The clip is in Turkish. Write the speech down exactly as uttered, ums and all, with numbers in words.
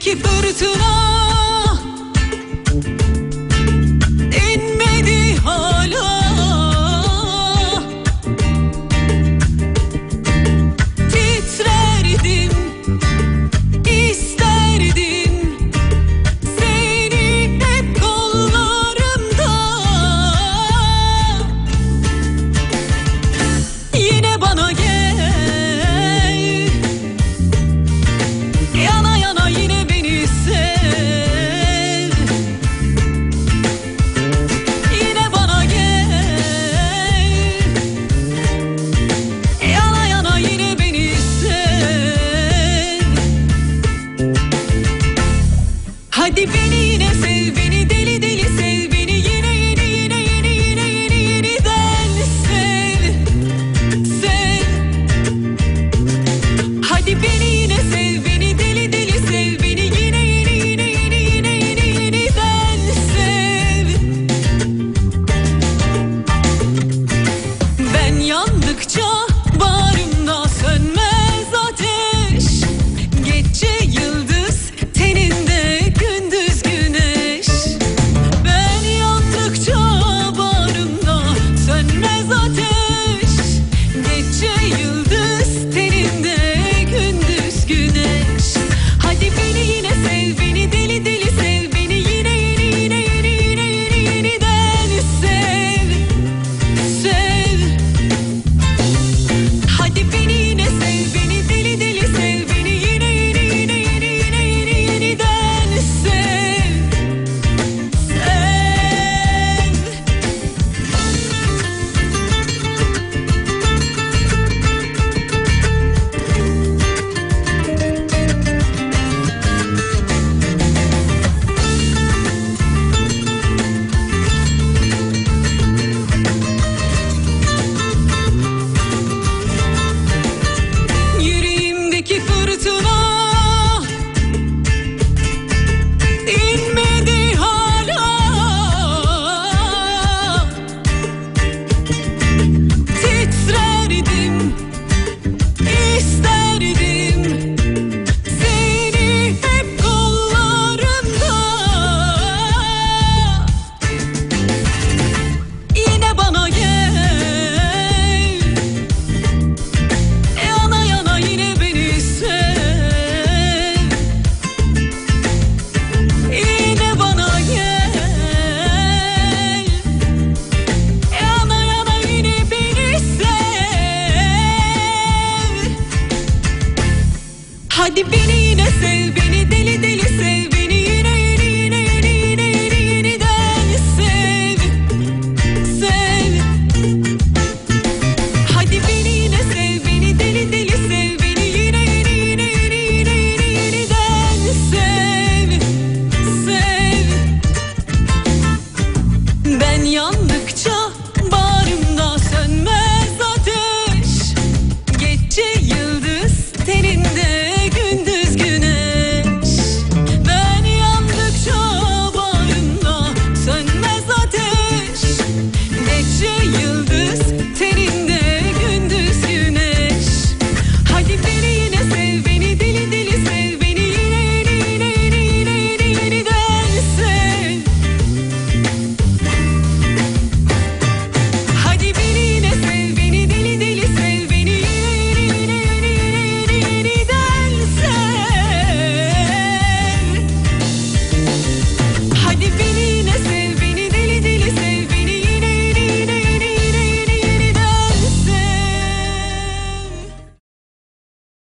Yüreğimdeki fırtına inmedi hala. Titrerdim, isterdim seni hep kollarımda. Yine bana gel, yana yana yine beni sev. Yine bana gel, yana yana yine beni sev. Hadi beni yine sev, beni deli deli sev, beni yine yine yine yine yine yine yeniden sev, sev. Hadi beni yine sev, beni deli deli sev, beni yine yine yine yine yine yine yeniden sev. Ben yandıkça bağrımda sönmez ateş. Gece yıldız teninde, gündüz güneş. Ben yandıkça bağrımda sönmez ateş. Gece yıldız teninde, gündüz güneş. Hadi beni yine sev, beni deli deli sev, beni yine yine yine yine yine yine yeniden sev, sev. Hadi beni yine sev, beni deli deli sev, beni yine yine yine yine yine yine yeniden sev, sev. Yüreğimdeki fırtına inmedi hala. Titrerdim, isterdim seni hep kollarımda. Yine bana gel, yana yana yine beni sev. Yine bana gel, yana yana yine beni sev. Hadi beni yine sev, beni deli deli sev,